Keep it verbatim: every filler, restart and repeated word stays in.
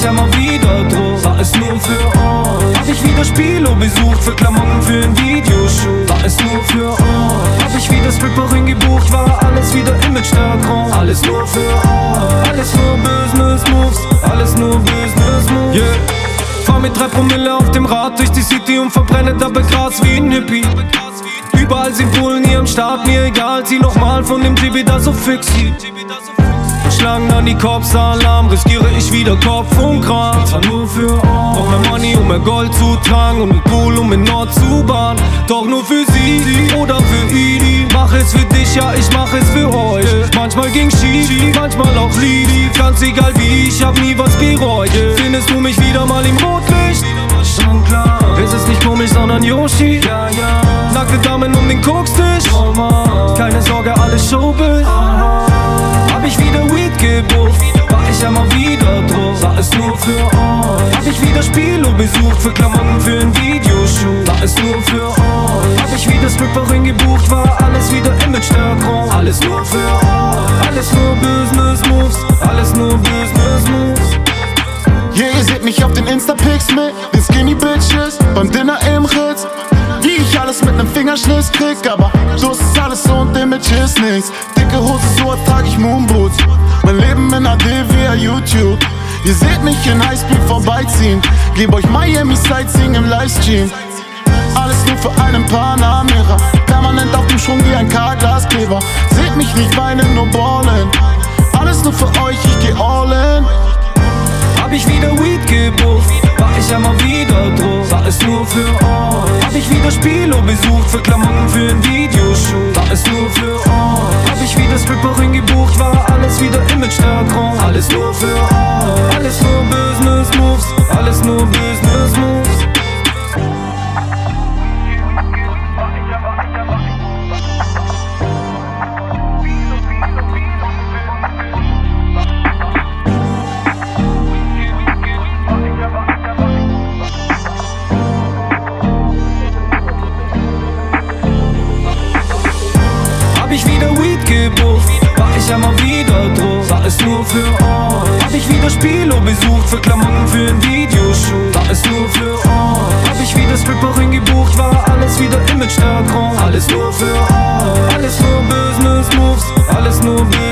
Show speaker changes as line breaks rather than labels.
ich ja mal wieder drauf. War es nur für euch. Hab ich wieder Spielo besucht für Klamotten für ein Videoshoot. War es nur für euch. Hab ich wieder Stripperin gebucht, war alles wieder Image-Stärkung. Alles nur für euch. Alles nur Business Moves. Alles nur Business Moves. Yeah. Fahr mit drei Promille auf dem Rad durch die City und verbrenne dabei Gras wie ein Hippie. Überall sind Bullen hier am Start, mir egal, zieh nochmal von dem G B da so fixi. Schlangen an die Cops-Alarm, riskiere ich wieder Kopf und Kram. Zwar nur für euch, brauch mehr Money, um mehr Gold zu tragen und ein Pool, um in Nord zu bahnen. Doch nur für sie oder für ihn. Mach es für dich, ja, ich mach es für euch. Manchmal ging's schief, manchmal auch lieb. Ganz egal wie, ich hab nie was bereut. Findest du mich wieder mal im Rotlicht? Schon klar, es ist nicht komisch, sondern Yoshi. Ja, ja. Nackte Damen um den Kokstisch. Oh Mann. Keine Sorge, alles Showbiz. Hab ich wieder Weed gebucht, war ich ja mal wieder drauf. War es nur für euch. Hab ich wieder Spielo besucht für Klamotten für ein Videoshoot. War es nur für euch. Hab ich wieder Stripperin gebucht, war alles wieder Image-Stärkung. Alles nur für euch. Alles nur Business Moves. Alles nur Business Moves.
Yeah, ihr seht mich auf den Insta-Pics mit den Skinny Bitches beim Dinner im Ritz. Wie ich alles mit nem Fingerschnitt krieg, aber so ist alles so und Image ist nix. Dicke Hose, so trag ich Moonboots. Mein Leben in A D via YouTube. Ihr seht mich in Highspeed vorbeiziehen. Geb euch Miami Sightseeing im Livestream. Alles nur für einen Panamera. Permanent auf dem Schwung wie ein K-Glaskleber. Seht mich nicht weinen, nur ballen. Alles nur für euch, ich geh all in.
Hab ich wieder Weed gebucht, war ich ja mal wieder drauf. War es nur für euch. Hab ich wieder Spielo besucht für Klamotten für ein Videoshoot. War es nur für euch. Hab ich wieder Stripperin gebucht, war alles wieder Image-Stärkung. Alles nur für euch. Alles nur Business Moves. Alles nur Business Moves. Hab ich wieder Weed gebucht, war ich ja mal wieder drauf. War es nur für euch. Hab ich wieder Spielo besucht für Klamotten für ein Videoshoot. War es nur für euch. Hab ich wieder Stripperin gebucht, war alles wieder Image-Stärkung. Alles nur für euch. Alles nur Business Moves. Alles nur Business